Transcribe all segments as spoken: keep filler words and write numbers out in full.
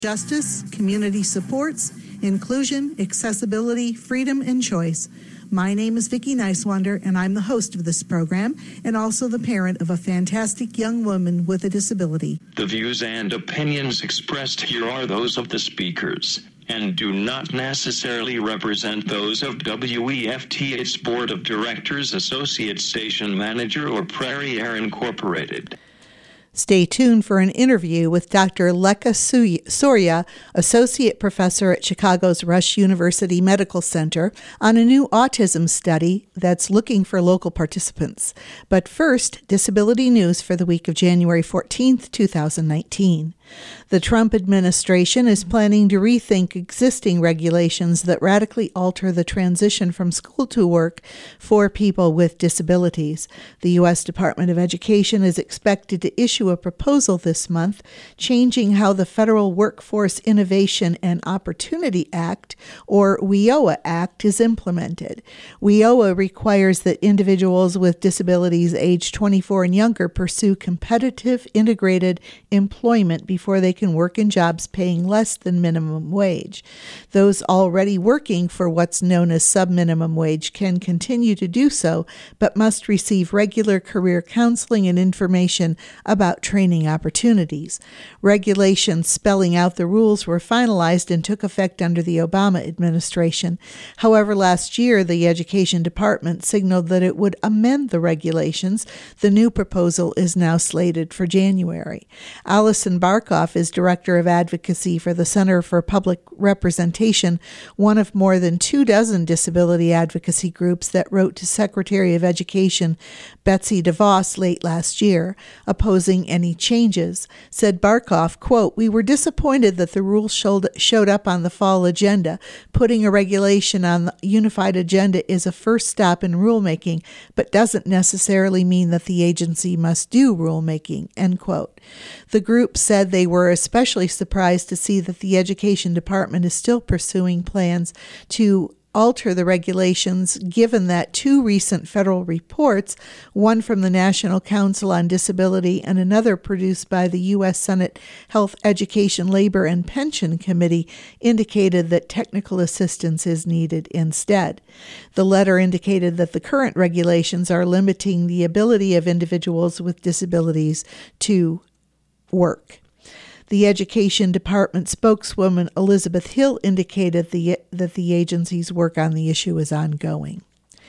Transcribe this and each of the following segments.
Justice, community supports, inclusion, accessibility, freedom, and choice. My name is Vicki Nicewander, and I'm the host of this program and also the parent of a fantastic young woman with a disability. The views and opinions expressed here are those of the speakers and do not necessarily represent those of W E F T, its Board of Directors, Associate Station Manager, or Prairie Air Incorporated. Stay tuned for an interview with Doctor Lekha Surya, Associate Professor at Chicago's Rush University Medical Center, on a new autism study that's looking for local participants. But first, disability news for the week of January fourteenth, twenty nineteen. The Trump administration is planning to rethink existing regulations that radically alter the transition from school to work for people with disabilities. The U S Department of Education is expected to issue a proposal this month changing how the Federal Workforce Innovation and Opportunity Act, or WIOA Act, is implemented. WIOA requires that individuals with disabilities age twenty-four and younger pursue competitive integrated employment before before they can work in jobs paying less than minimum wage. Those already working for what's known as sub-minimum wage can continue to do so, but must receive regular career counseling and information about training opportunities. Regulations spelling out the rules were finalized and took effect under the Obama administration. However, last year, the Education Department signaled that it would amend the regulations. The new proposal is now slated for January. Allison Barkoff is Director of Advocacy for the Center for Public Representation, one of more than two dozen disability advocacy groups that wrote to Secretary of Education Betsy DeVos late last year, opposing any changes. Said Barkoff, quote, "We were disappointed that the rules showed, showed up on the fall agenda. Putting a regulation on the unified agenda is a first stop in rulemaking, but doesn't necessarily mean that the agency must do rulemaking," end quote. The group said they were especially surprised to see that the Education Department is still pursuing plans to alter the regulations, given that two recent federal reports, one from the National Council on Disability and another produced by the U S Senate Health, Education, Labor, and Pension Committee, indicated that technical assistance is needed instead. The letter indicated that the current regulations are limiting the ability of individuals with disabilities to work. The Education Department spokeswoman Elizabeth Hill indicated the, that the agency's work on the issue is ongoing.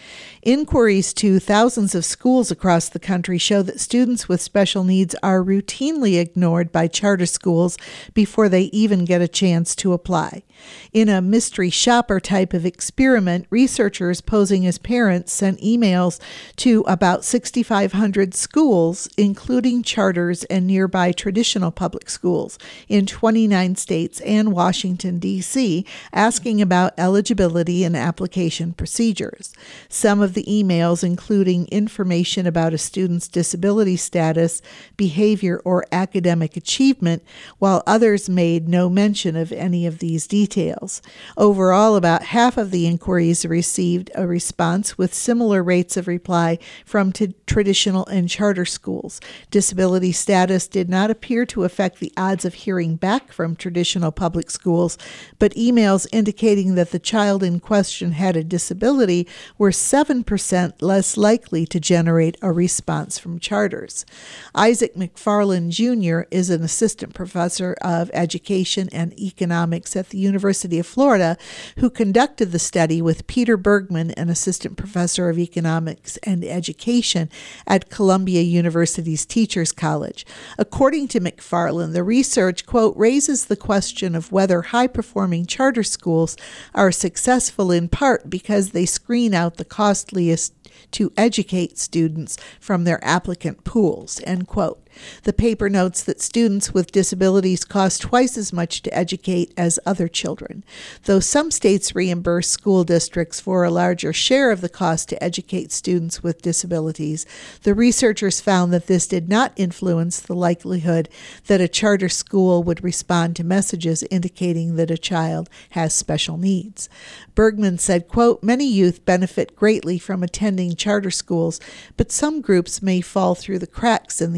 Inquiries to thousands of schools across the country show that students with special needs are routinely ignored by charter schools before they even get a chance to apply. In a mystery shopper type of experiment, researchers posing as parents sent emails to about six thousand five hundred schools, including charters and nearby traditional public schools in twenty-nine states and Washington, D C, asking about eligibility and application procedures. Some of the emails including information about a student's disability status, behavior, or academic achievement, while others made no mention of any of these details. Overall, about half of the inquiries received a response, with similar rates of reply from t- traditional and charter schools. Disability status did not appear to affect the odds of hearing back from traditional public schools, but emails indicating that the child in question had a disability were seven percent less likely to generate a response from charters. Isaac McFarland Junior is an assistant professor of education and economics at the University of Florida, who conducted the study with Peter Bergman, an assistant professor of economics and education at Columbia University's Teachers College. According to McFarland, the research, quote, raises the question of whether high-performing charter schools are successful in part because they screen out the costliest to educate students from their applicant pools, end quote. The paper notes that students with disabilities cost twice as much to educate as other children. Though some states reimburse school districts for a larger share of the cost to educate students with disabilities, the researchers found that this did not influence the likelihood that a charter school would respond to messages indicating that a child has special needs. Bergman said, quote, many youth benefit greatly from attending charter schools, but some groups may fall through the cracks in the administration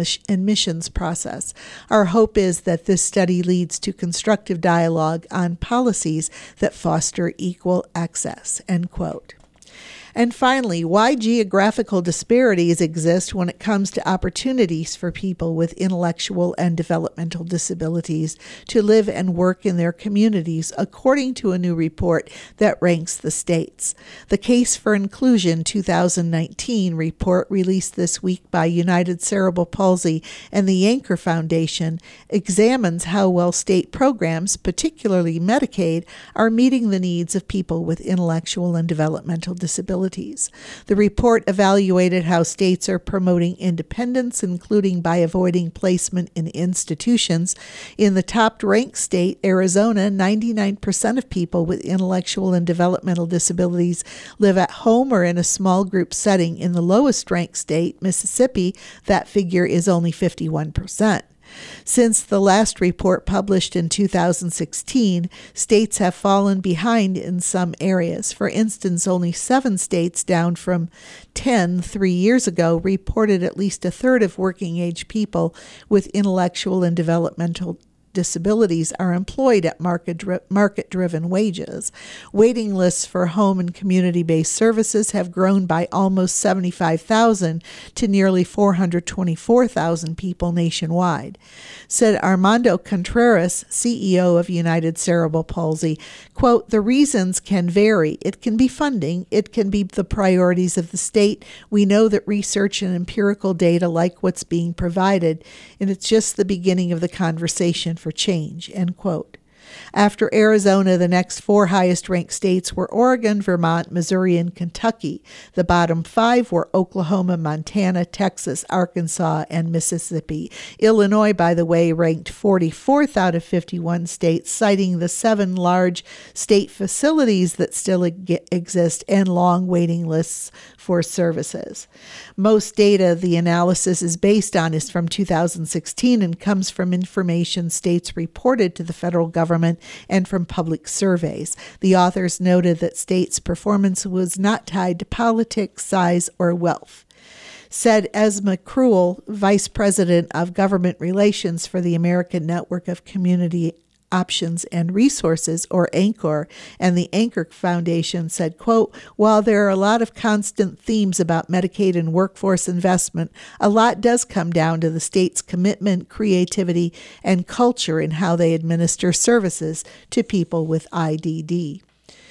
admissions process. Our hope is that this study leads to constructive dialogue on policies that foster equal access, end quote. And finally, why geographical disparities exist when it comes to opportunities for people with intellectual and developmental disabilities to live and work in their communities, according to a new report that ranks the states. The Case for Inclusion twenty nineteen report released this week by United Cerebral Palsy and the Anchor Foundation examines how well state programs, particularly Medicaid, are meeting the needs of people with intellectual and developmental disabilities. The report evaluated how states are promoting independence, including by avoiding placement in institutions. In the top-ranked state, Arizona, ninety-nine percent of people with intellectual and developmental disabilities live at home or in a small group setting. In the lowest-ranked state, Mississippi, that figure is only fifty-one percent. Since the last report published in two thousand sixteen, states have fallen behind in some areas. For instance, only seven states, down from ten three years ago, reported at least a third of working-age people with intellectual and developmental disabilities are employed at market dri- market-driven wages. Waiting lists for home and community-based services have grown by almost seventy-five thousand to nearly four hundred twenty-four thousand people nationwide. Said Armando Contreras, C E O of United Cerebral Palsy, quote, "The reasons can vary. It can be funding. It can be the priorities of the state. We know that research and empirical data like what's being provided, and it's just the beginning of the conversation for change," end quote. After Arizona, the next four highest-ranked states were Oregon, Vermont, Missouri, and Kentucky. The bottom five were Oklahoma, Montana, Texas, Arkansas, and Mississippi. Illinois, by the way, ranked forty-fourth out of fifty-one states, citing the seven large state facilities that still exist and long waiting lists for services. Most data the analysis is based on is from two thousand sixteen and comes from information states reported to the federal government and from public surveys. The authors noted that states' performance was not tied to politics, size, or wealth. Said Esma Cruel, Vice President of Government Relations for the American Network of Community Options and Resources, or ANCOR, and the Anchor Foundation, said, quote, "While there are a lot of constant themes about Medicaid and workforce investment, a lot does come down to the state's commitment, creativity, and culture in how they administer services to people with I D D,"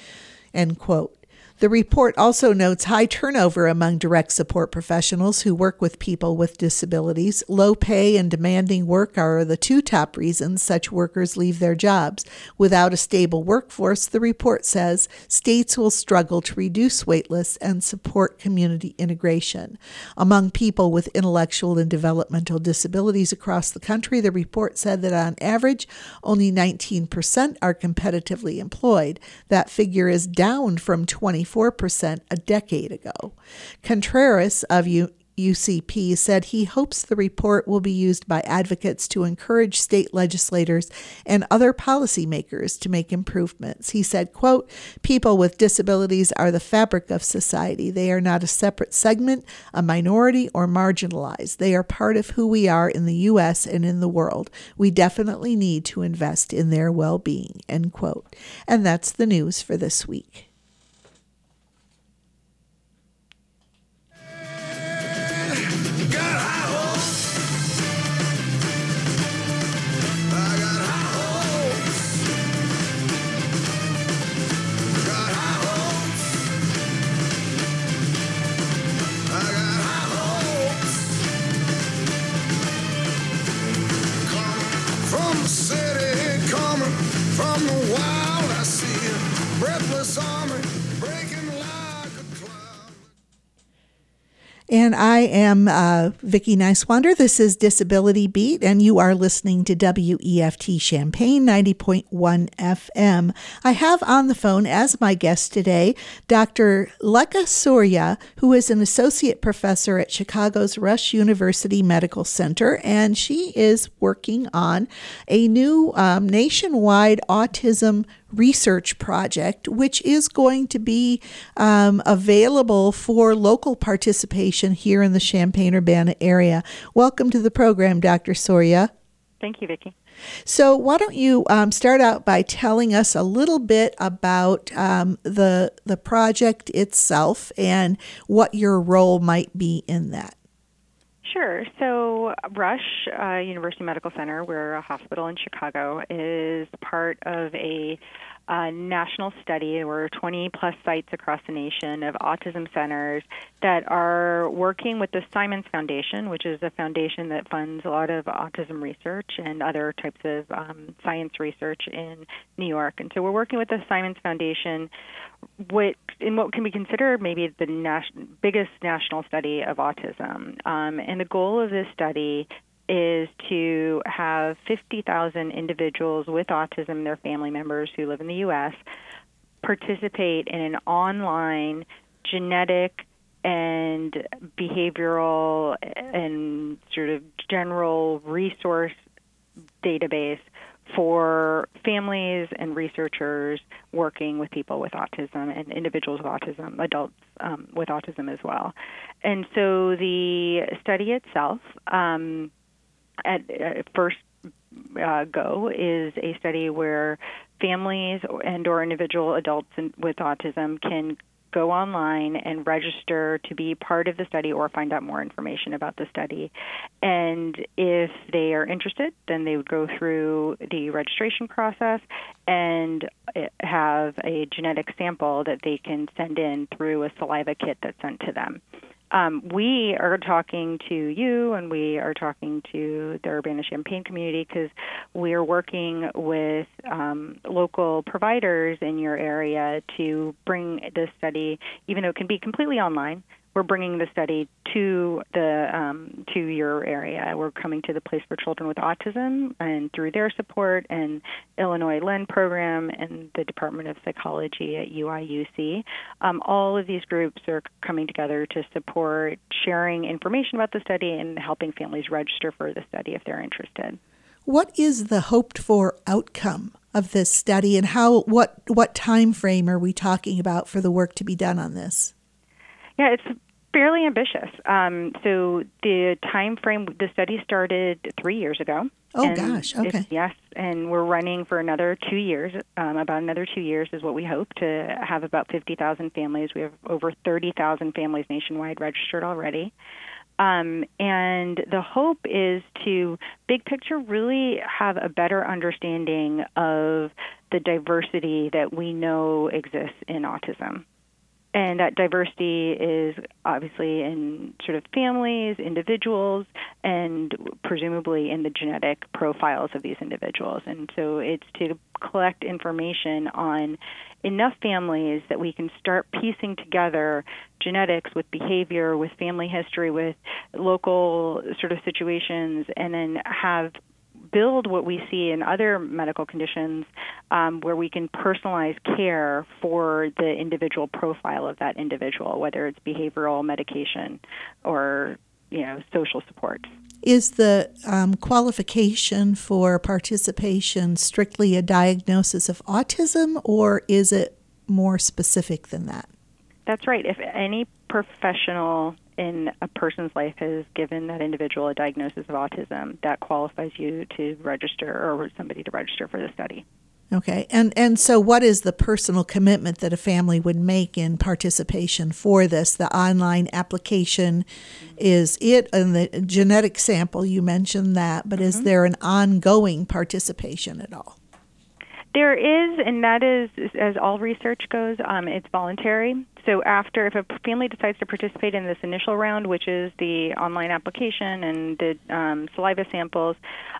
end quote. The report also notes high turnover among direct support professionals who work with people with disabilities. Low pay and demanding work are the two top reasons such workers leave their jobs. Without a stable workforce, the report says, states will struggle to reduce waitlists and support community integration. Among people with intellectual and developmental disabilities across the country, the report said that on average, only nineteen percent are competitively employed. That figure is down from twenty-four percent a decade ago. Contreras of U- UCP said he hopes the report will be used by advocates to encourage state legislators and other policymakers to make improvements. He said, quote, "People with disabilities are the fabric of society. They are not a separate segment, a minority, or marginalized. They are part of who we are in the U S and in the world. We definitely need to invest in their well-being," end quote. And that's the news for this week. And I am uh, Vicki Nicewander. This is Disability Beat, and you are listening to W E F T Champaign ninety point one F M. I have on the phone as my guest today Doctor Lekha Surya, who is an associate professor at Chicago's Rush University Medical Center, and she is working on a new um, nationwide autism research project, which is going to be um, available for local participation here in the Champaign-Urbana area. Welcome to the program, Doctor Soria. Thank you, Vicki. So why don't you um, start out by telling us a little bit about um, the the project itself and what your role might be in that? Sure. So Rush uh, University Medical Center, we're a hospital in Chicago, is part of a uh, national study. We're twenty plus sites across the nation of autism centers that are working with the Simons Foundation, which is a foundation that funds a lot of autism research and other types of um, science research in New York. And so we're working with the Simons Foundation what, in what can be considered maybe the nas- biggest national study of autism. Um, and the goal of this study is to have fifty thousand individuals with autism and their family members who live in the U S participate in an online genetic and behavioral and sort of general resource database for families and researchers working with people with autism and individuals with autism, adults um, with autism as well. And so the study itself, um, at, at first uh, go, is a study where families and or individual adults in, with autism can go online and register to be part of the study or find out more information about the study. And if they are interested, then they would go through the registration process and have a genetic sample that they can send in through a saliva kit that's sent to them. Um, we are talking to you and we are talking to the Urbana-Champaign community because we are working with um, local providers in your area to bring this study, even though it can be completely online, we're bringing the study to the um, to your area. We're coming to the Place for Children with Autism, and through their support and Illinois L E N program and the Department of Psychology at U I U C, um, all of these groups are coming together to support sharing information about the study and helping families register for the study if they're interested. What is the hoped for outcome of this study, and how what what time frame are we talking about for the work to be done on this? Yeah, it's fairly ambitious. Um, so the time frame, the study started three years ago. Oh, gosh. Okay. Yes, and we're running for another two years. Um, about another two years is what we hope to have about fifty thousand families. We have over thirty thousand families nationwide registered already. Um, and the hope is to, big picture, really have a better understanding of the diversity that we know exists in autism. And that diversity is obviously in sort of families, individuals, and presumably in the genetic profiles of these individuals. And so it's to collect information on enough families that we can start piecing together genetics with behavior, with family history, with local sort of situations, and then have build what we see in other medical conditions um, where we can personalize care for the individual profile of that individual, whether it's behavioral medication or, you know, social supports. Is the um, qualification for participation strictly a diagnosis of autism, or is it more specific than that? That's right. If any professional in a person's life has given that individual a diagnosis of autism, that qualifies you to register or somebody to register for the study. Okay. And and so what is the personal commitment that a family would make in participation for this? The online application is it, and the genetic sample, you mentioned that, but mm-hmm. is there an ongoing participation at all? There is, and that is, as all research goes, um, it's voluntary. So after, if a family decides to participate in this initial round, which is the online application and the um, saliva samples,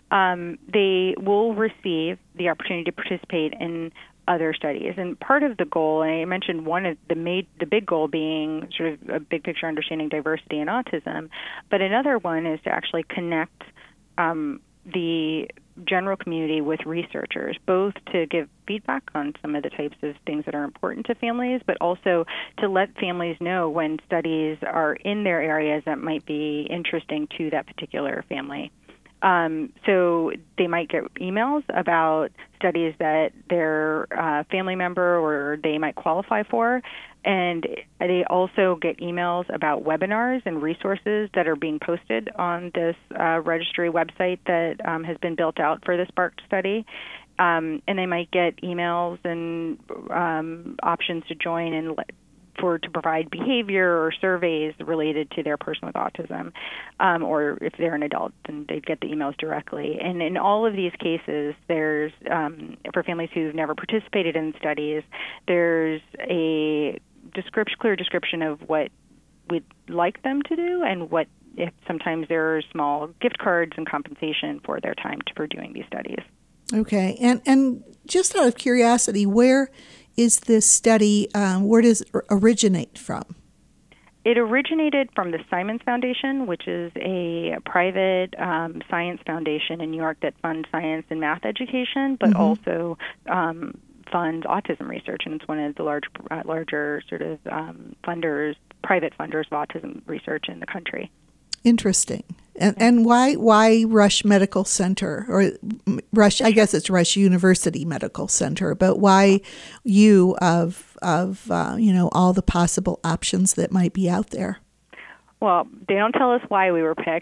um, they will receive the opportunity to participate in other studies. And part of the goal, and I mentioned one of the made, the big goal being sort of a big picture understanding diversity in autism, but another one is to actually connect um, the general community with researchers, both to give feedback on some of the types of things that are important to families, but also to let families know when studies are in their areas that might be interesting to that particular family. Um, so they might get emails about studies that their uh, family member or they might qualify for. And they also get emails about webinars and resources that are being posted on this uh, registry website that um, has been built out for the Spark study. Um, and they might get emails and um, options to join and let, for to provide behavior or surveys related to their person with autism, um, or if they're an adult, then they'd get the emails directly. And in all of these cases, there's um, for families who've never participated in studies, there's a description, clear description of what we'd like them to do, and what if sometimes there are small gift cards and compensation for their time to, for doing these studies. Okay, and and just out of curiosity, where is this study, um, where does it originate from? It originated from the Simons Foundation, which is a private um, science foundation in New York that funds science and math education, but mm-hmm. also um, funds autism research, and it's one of the large, uh, larger sort of um, funders, private funders of autism research in the country. Interesting. And and why why Rush Medical Center, or Rush? I guess it's Rush University Medical Center, but why you of of uh, you know, all the possible options that might be out there? Well, they don't tell us why we were picked.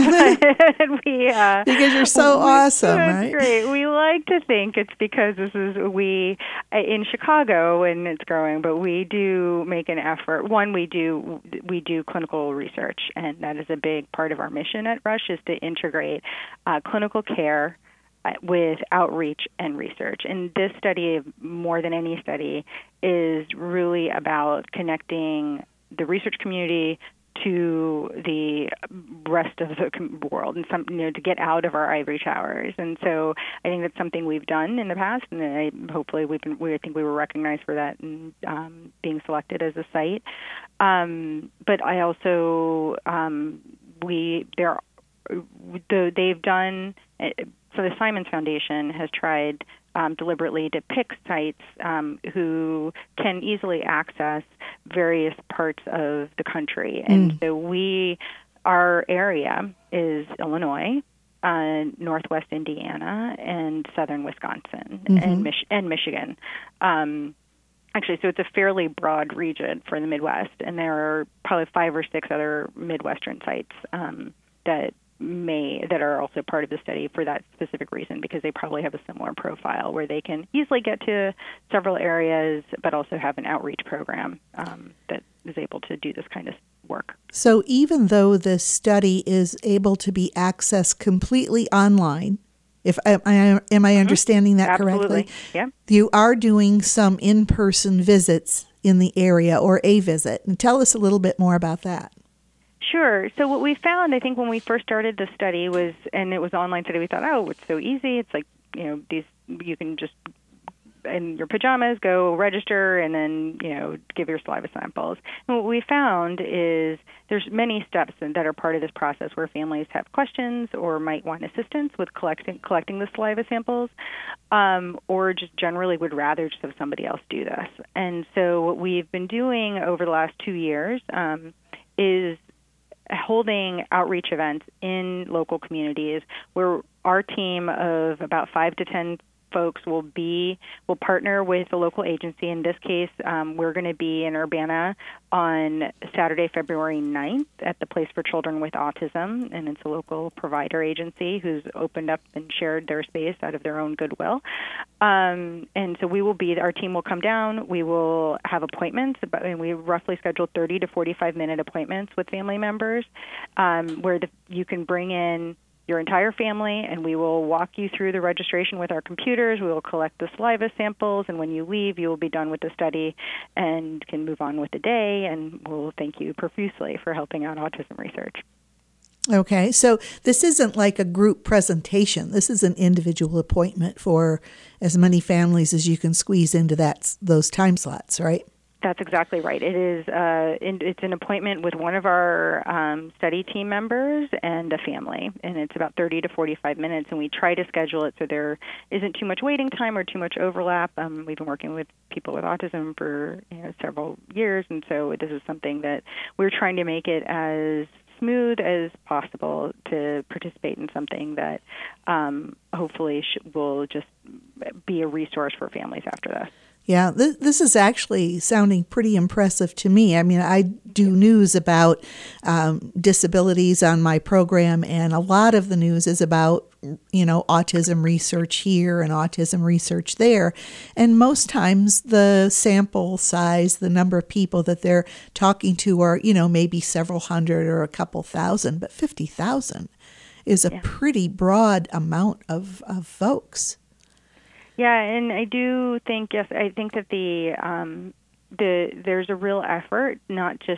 but we, uh, because you're so we, awesome, that's right? Great. We like to think it's because this is we in Chicago and it's growing, but we do make an effort. One, we do we do clinical research, and that is a big part of our mission at Rush, is to integrate uh, clinical care with outreach and research. And this study, more than any study, is really about connecting the research community to the rest of the world, and some, you know, to get out of our ivory towers. And so I think that's something we've done in the past, and I, hopefully we've been, we, I think we were recognized for that and um, being selected as a site. Um, but I also, um, we, there, the, they've done, so the Simons Foundation has tried Um, deliberately to pick sites um, who can easily access various parts of the country. And mm. so we, our area is Illinois, uh, Northwest Indiana, and Southern Wisconsin, mm-hmm. and, Mich- and Michigan. Um, actually, so it's a fairly broad region for the Midwest, and there are probably five or six other Midwestern sites um, that may that are also part of the study for that specific reason, because they probably have a similar profile where they can easily get to several areas, but also have an outreach program um, that is able to do this kind of work. So even though this study is able to be accessed completely online, if am I, am I understanding that Absolutely. correctly? Yeah. You are doing some in-person visits in the area, or a visit. And tell us a little bit more about that. Sure. So what we found, I think, when we first started the study was, and it was online study, we thought, oh, it's so easy. It's like, you know, these, you can just, in your pajamas, go register and then, you know, give your saliva samples. And what we found is there's many steps that are part of this process where families have questions or might want assistance with collecting collecting the saliva samples, um, or just generally would rather just have somebody else do this. And so what we've been doing over the last two years um, is holding outreach events in local communities where our team of about five to ten folks will be will partner with a local agency. In this case, um, we're going to be in Urbana on Saturday, February ninth at the Place for Children with Autism, and it's a local provider agency who's opened up and shared their space out of their own goodwill. Um, and so we will be, our team will come down, we will have appointments, and we roughly schedule thirty to forty-five minute appointments with family members um, where the, you can bring in your entire family, and we will walk you through the registration with our computers. We will collect the saliva samples, and when you leave, you will be done with the study and can move on with the day, and we'll thank you profusely for helping out autism research. Okay, so this isn't like a group presentation. This is an individual appointment for as many families as you can squeeze into that those time slots, right? That's exactly right. It is. Uh, it's an appointment with one of our um, study team members and a family, and it's about thirty to forty-five minutes. And we try to schedule it so there isn't too much waiting time or too much overlap. Um, we've been working with people with autism for you know, several years, and so this is something that we're trying to make it as smooth as possible to participate in something that um, hopefully sh- will just be a resource for families after this. Yeah, this, this is actually sounding pretty impressive to me. I mean, I do news about um, disabilities on my program, and a lot of the news is about, you know, autism research here and autism research there. And most times the sample size, the number of people that they're talking to are, you know, maybe several hundred or a couple thousand, but fifty thousand is a yeah. pretty broad amount of, of folks. Yeah, and I do think, yes, I think that the um, the there's a real effort not just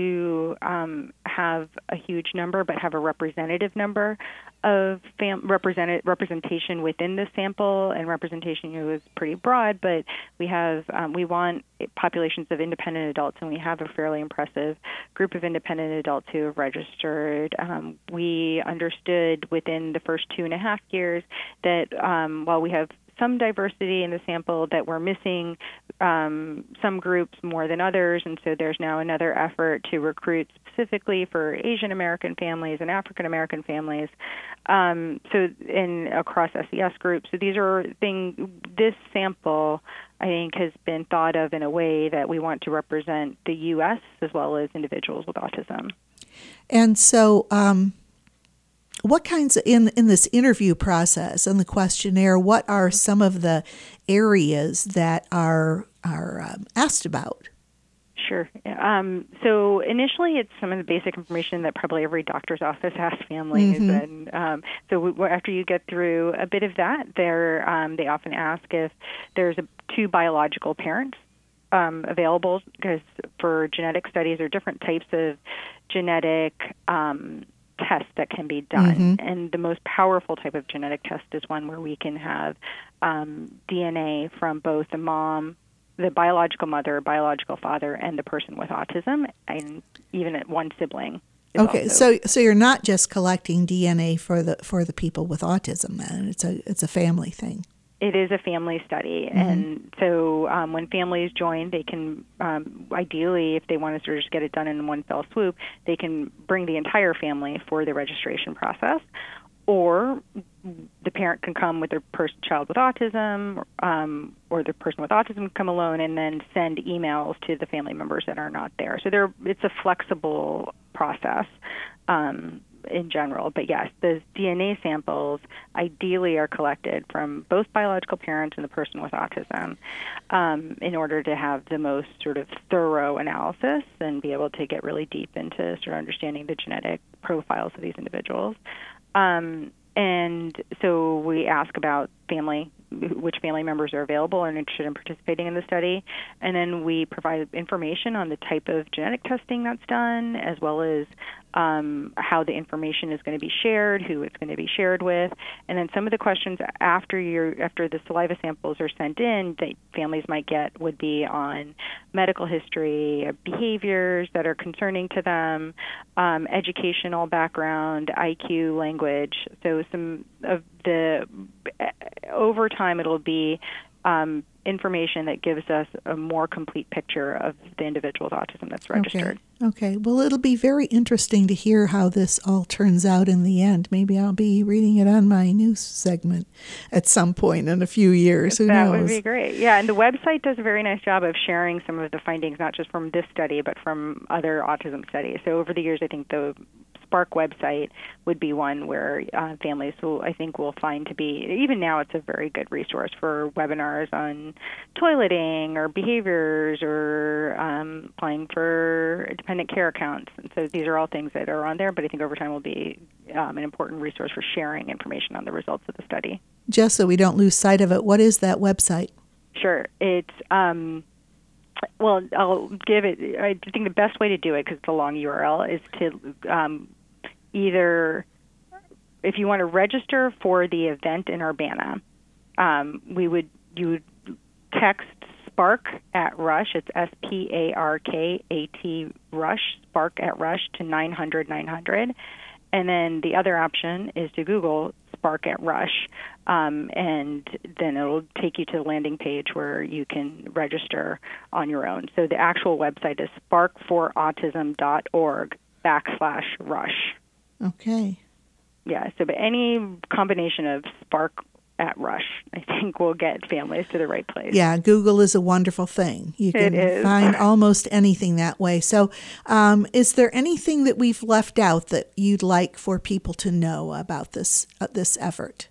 to um, have a huge number, but have a representative number of fam- represented representation within the sample, and representation you know, is pretty broad, but we have um, we want populations of independent adults, and we have a fairly impressive group of independent adults who have registered. Um, we understood within the first two and a half years that um, while we have some diversity in the sample, that we're missing um, some groups more than others, and so there's now another effort to recruit specifically for Asian American families and African American families, um, so in across S E S groups. So these are things. This sample, I think, has been thought of in a way that we want to represent the U S as well as individuals with autism. And so. Um What kinds of, in in this interview process and the questionnaire, what are some of the areas that are are um, asked about? Sure. Um, so initially, it's some of the basic information that probably every doctor's office asks families, mm-hmm. and um, so we, after you get through a bit of that, they're, um, they often ask if there's a, two biological parents um, available, because for genetic studies, there are different types of genetic um, tests that can be done, mm-hmm. and the most powerful type of genetic test is one where we can have um, D N A from both the mom, the biological mother, biological father, and the person with autism, and even one sibling. Okay, also. so so you're not just collecting D N A for the for the people with autism, then it's a it's a family thing. It is a family study, mm-hmm. and so um, when families join, they can, um, ideally, if they want to sort of just get it done in one fell swoop, they can bring the entire family for the registration process, or the parent can come with their person, child with autism, um, or the person with autism can come alone, and then send emails to the family members that are not there. So there, it's a flexible process. Um, in general. But yes, the D N A samples ideally are collected from both biological parents and the person with autism um, in order to have the most sort of thorough analysis and be able to get really deep into sort of understanding the genetic profiles of these individuals. Um, and so we ask about family, which family members are available and interested in participating in the study. And then we provide information on the type of genetic testing that's done, as well as um, how the information is going to be shared, who it's going to be shared with. And then some of the questions after your after the saliva samples are sent in that families might get would be on medical history, behaviors that are concerning to them, um, educational background, I Q, language. So some of the over time, it'll be um, information that gives us a more complete picture of the individual with autism that's registered. Okay. Okay. Well, it'll be very interesting to hear how this all turns out in the end. Maybe I'll be reading it on my news segment at some point in a few years. Who that knows? Would be great. Yeah, and the website does a very nice job of sharing some of the findings, not just from this study, but from other autism studies. So over the years, I think the Spark website would be one where uh, families will, I think, will find to be, even now it's a very good resource for webinars on toileting or behaviors or um, applying for dependent care accounts. And so these are all things that are on there, but I think over time will be um, an important resource for sharing information on the results of the study. Just so we don't lose sight of it, what is that website? Sure. It's... Um, Well, I'll give it, I think the best way to do it, because it's a long U R L, is to um, either, if you want to register for the event in Urbana, um, we would, you would text Spark at Rush, it's S P A R K A T Rush, Spark at Rush to nine hundred nine hundred. And then the other option is to Google Spark at Rush, um, and then it'll take you to the landing page where you can register on your own. So the actual website is spark for autism dot org backslash Rush. Okay. Yeah, so but any combination of Spark at Rush, I think, will get families to the right place. Yeah, Google is a wonderful thing. You can It is. find almost anything that way. So um, is there anything that we've left out that you'd like for people to know about this uh, this effort?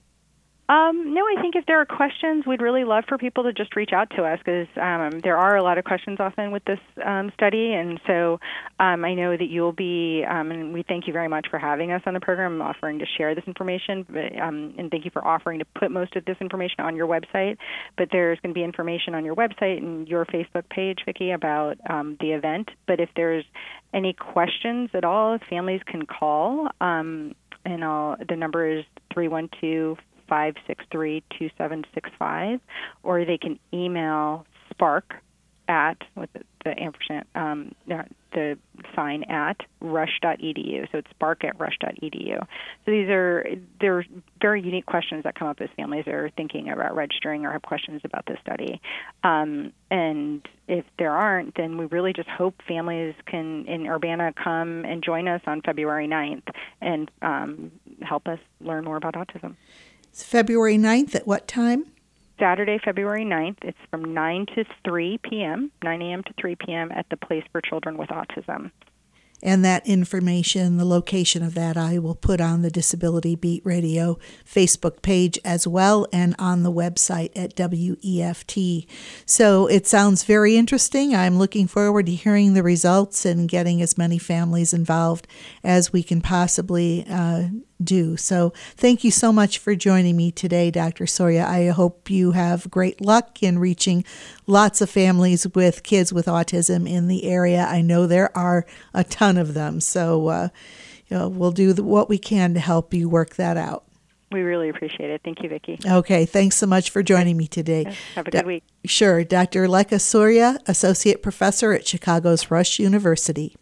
Um, no, I think if there are questions, we'd really love for people to just reach out to us because um, there are a lot of questions often with this um, study. And so um, I know that you'll be, um, and we thank you very much for having us on the program, offering to share this information. But, um, and thank you for offering to put most of this information on your website. But there's going to be information on your website and your Facebook page, Vicki, about um, the event. But if there's any questions at all, families can call. Um, and I'll, the number is three one two, five six three, two seven six five, or they can email Spark at, with the, the ampersand, um, the sign at rush dot e d u. So it's Spark at rush dot e d u. So these are, they're very unique questions that come up as families are thinking about registering or have questions about this study. Um, and if there aren't, then we really just hope families can, in Urbana, come and join us on February ninth and um, help us learn more about autism. It's February ninth at what time? Saturday, February ninth. It's from nine to three p.m., nine a.m. to three p.m. at the Place for Children with Autism. And that information, the location of that, I will put on the Disability Beat Radio Facebook page as well and on the website at W E F T. So it sounds very interesting. I'm looking forward to hearing the results and getting as many families involved as we can possibly uh, do. So thank you so much for joining me today, Doctor Soria. I hope you have great luck in reaching lots of families with kids with autism in the area. I know there are a ton of them. So uh, you know, we'll do the, what we can to help you work that out. We really appreciate it. Thank you, Vicki. Okay. Thanks so much for joining me today. Have a good Do- week. Sure. Doctor Lekha Soria, Associate Professor at Chicago's Rush University.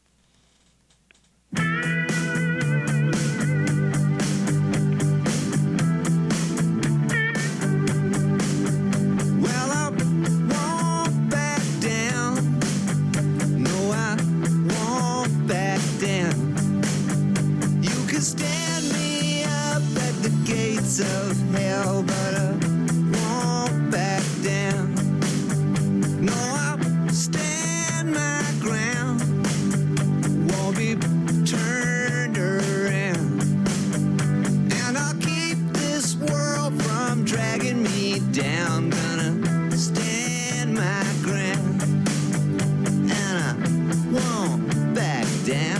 Of hell, but I won't back down. No, I'll stand my ground. Won't be turned around. And I'll keep this world from dragging me down. Gonna stand my ground. And I won't back down.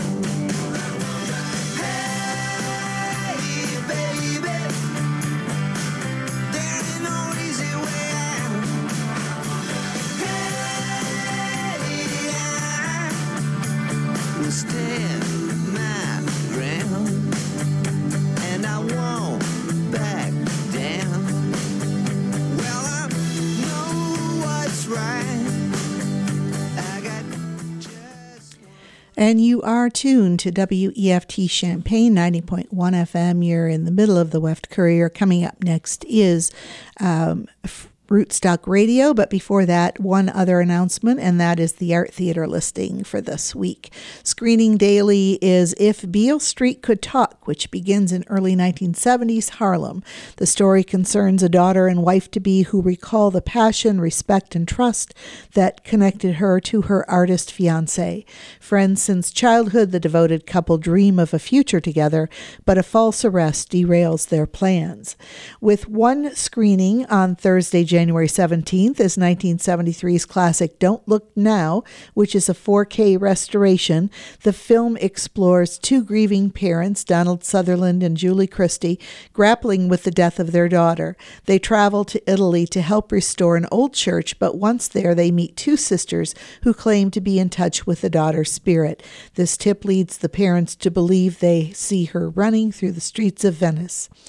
Stand my ground, and I won't back down. Well, I know what's right. I got just And you are tuned to W E F T Champaign ninety point one F M. You're in the middle of the Weft Courier. Coming up next is um, Rootstock Radio, but before that, one other announcement, and that is the Art Theater listing for this week. Screening daily is If Beale Street Could Talk, which begins in early nineteen seventies Harlem. The story concerns a daughter and wife-to-be who recall the passion, respect, and trust that connected her to her artist fiancé. Friends since childhood, the devoted couple dream of a future together, but a false arrest derails their plans. With one screening on Thursday, January seventeenth, is nineteen seventy-three's classic Don't Look Now, which is a four K restoration. The film explores two grieving parents, Donald Sutherland and Julie Christie, grappling with the death of their daughter. They travel to Italy to help restore an old church, but once there they meet two sisters who claim to be in touch with the daughter's spirit. This tip leads the parents to believe they see her running through the streets of Venice.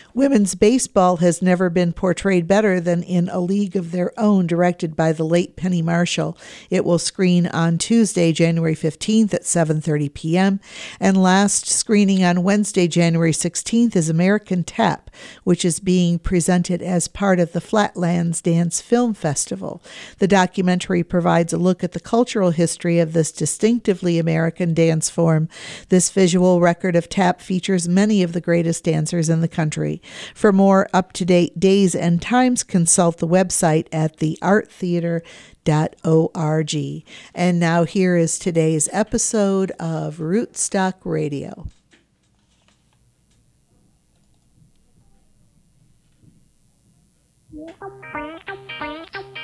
Women's baseball has never been portrayed better than in A League of Their Own, directed by the late Penny Marshall. It will screen on Tuesday, January fifteenth at seven thirty p.m. And last screening on Wednesday, January sixteenth is American Tap, which is being presented as part of the Flatlands Dance Film Festival. The documentary provides a look at the cultural history of this distinctively American dance form. This visual record of tap features many of the greatest dancers in the country. For more up-to-date days and times, consult the website at the art theater dot org. And now here is today's episode of Rootstock Radio.